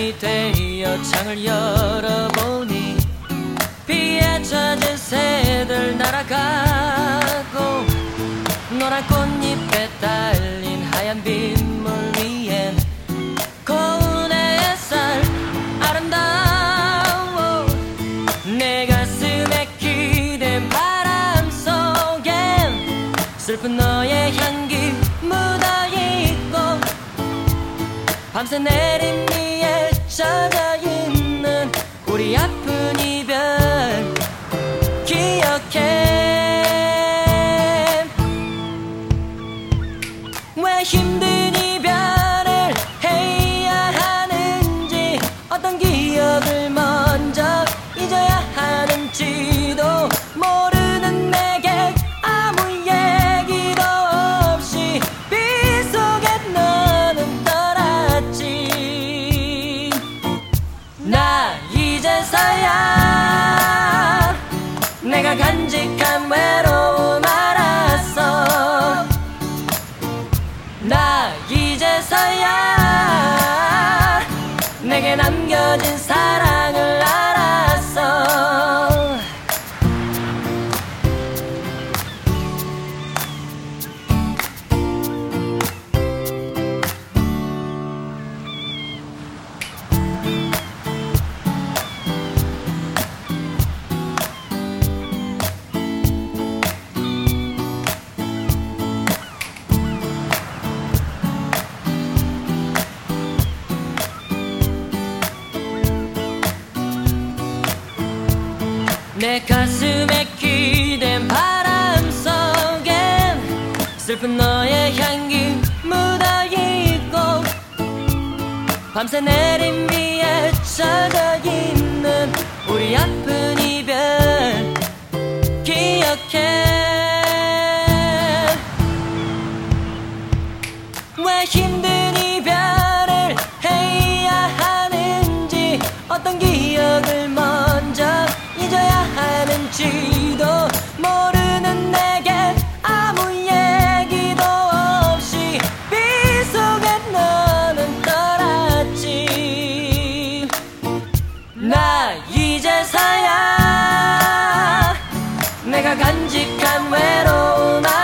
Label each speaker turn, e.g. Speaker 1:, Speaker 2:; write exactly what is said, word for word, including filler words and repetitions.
Speaker 1: 밤이 되어 창을 열어보니 비에 젖은 새들 날아가고 노란 꽃잎에 달린 하얀 빗물 위엔 고운 햇살 아름다워. 내 가슴에 기댄 바람 속엔 슬픈 너의 향기 묻어있고 밤새 내린 비에 젖어있는 우리 아픈 이별 기억해. 왜 힘든 이별을 해야 하는지, 어떤 기억을 먼저 잊어야 하는지도 모르는 내게 아무 얘기도 없이 빗 속에 너는 떠났지. 나 이제서야 내가 간직한 외로움 알았어. 나 이제서야 내게 남겨진 사랑을 알았어. 내 가슴에 기댄 바람 속엔 슬픈 너의 향기 묻어있고 밤새 내린 비에 젖어있는 우리 아픈 이별 기억해. 왜 힘든 이별을 해야 하는지, 어떤 기억을 먼저 잊어야 하는지도 모르는 내게 아무 얘기도 없이 빗 속에 너는 떠났지. 나 이제서야 내가 간직한 외로움